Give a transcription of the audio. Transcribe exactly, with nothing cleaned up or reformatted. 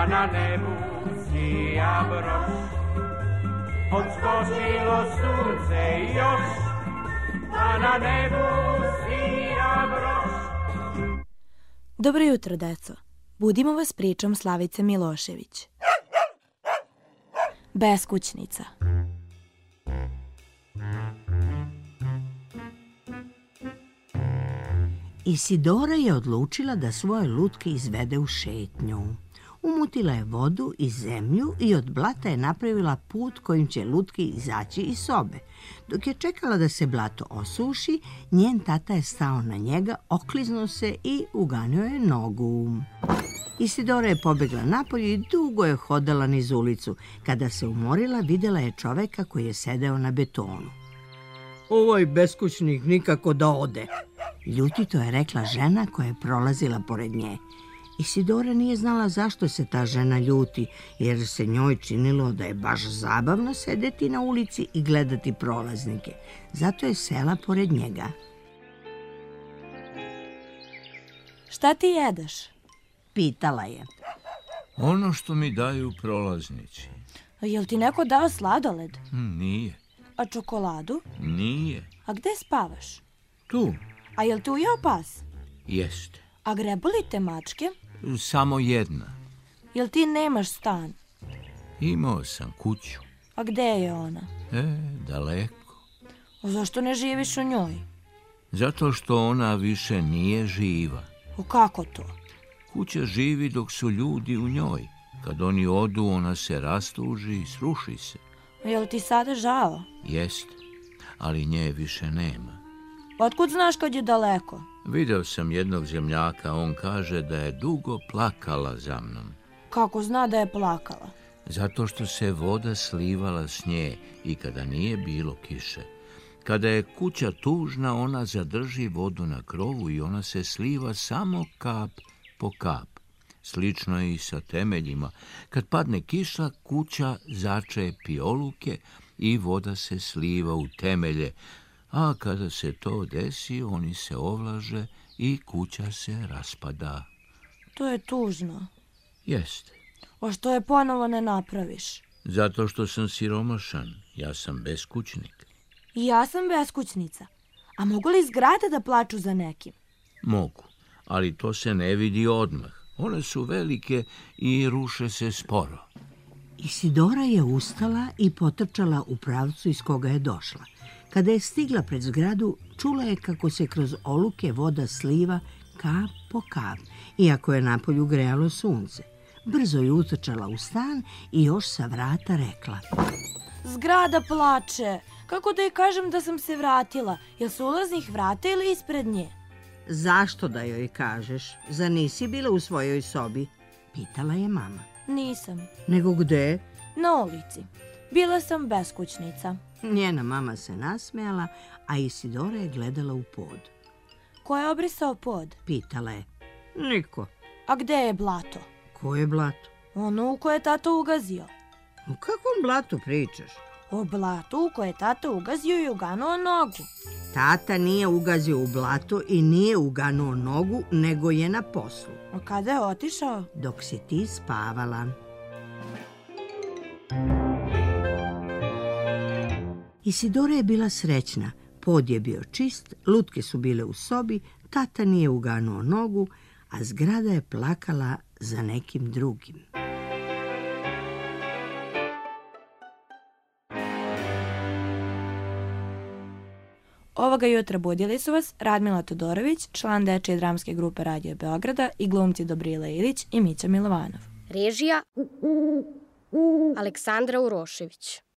pa na nebu sija broš. Odskočilo sunce još, pa na nebu sija broš. Dobro jutro, deco. Budimo vas pričom Slavice Milošević. Beskućnica. Isidora je odlučila da svoje lutke izvede u šetnju. Umutila je vodu i zemlju i od blata je napravila put kojim će lutke izaći iz sobe. Dok je čekala da se blato osuši, njen tata je stao na njega, okliznuo se i uganio je nogu. Isidora je pobegla napolje i dugo je hodala niz ulicu. Kada se umorila, videla je čoveka koji je sedeo na betonu. Ovaj beskućnik nikako da ode, ljutito je rekla žena koja je prolazila pored nje. Isidora nije znala zašto se ta žena ljuti, jer se njoj činilo da je baš zabavno sedeti na ulici i gledati prolaznike. Zato je sela pored njega. Šta ti jedeš? Pitala je. Ono što mi daju prolaznici. A jel ti neko dao sladoled? Nije. A čokoladu? Nije. A gde spavaš? Tu. A jel te ujeo pas? Jeste. A grebu li te mačke? Samo jedna. Jel ti nemaš stan? Imao sam kuću. A gde je ona? E, daleko. A zašto ne živiš u njoj? Zato što ona više nije živa. O kako to? Kuća živi dok su ljudi u njoj. Kad oni odu, ona se rastuži i sruši se. A jel ti sada žao? Jeste, ali nje više nema. Otkud znaš kad je daleko? Video sam jednog zemljaka, on kaže da je dugo plakala za mnom. Kako zna da je plakala? Zato što se voda slivala s nje i kada nije bilo kiše. Kada je kuća tužna, ona zadrži vodu na krovu i ona se sliva samo kap po kap. Slično je i sa temeljima. Kad padne kiša, kuća začepi oluke i voda se sliva u temelje, a kada se to desi, oni se ovlaže i kuća se raspada. To je tužno. Jeste. A što je ponovo ne napraviš? Zato što sam siromašan. Ja sam beskućnik. I ja sam beskućnica. A mogu li zgrade da plaču za nekim? Mogu, ali to se ne vidi odmah. One su velike i ruše se sporo. Isidora je ustala i potrčala u pravcu iz koga je došla. Kada je stigla pred zgradu, čula je kako se kroz oluke voda sliva kap po kap, iako je napolju grejalo sunce. Brzo je utrčala u stan i još sa vrata rekla. Zgrada plače. Kako da joj kažem da sam se vratila? Jel su ulaznih vrata ili ispred nje? Zašto da joj kažeš? Zar nisi bila u svojoj sobi? Pitala je mama. Nisam. Nego gde? Na ulici. Bila sam beskućnica. Njena mama se nasmejala, a Isidora je gledala u pod. Ko je obrisao pod? Pitala je. Niko. A gde je blato? Koje blato? Ono u koje je tato ugazio. O kakvom blatu pričaš? O blatu u koje je tato ugazio i uganuo nogu. Tata nije ugazio u blato i nije uganuo nogu, nego je na poslu. A kada je otišao? Dok si ti spavala. Isidora je bila srećna. Pod je bio čist, lutke su bile u sobi, tata nije uganuo nogu, a zgrada je plakala za nekim drugim. Ovoga jutra budili su vas Radmila Todorović, član dečije dramske grupe Radio Beograda i glumci Dobrila Ilić i Mića Milovanov. Režija Aleksandra Urošević.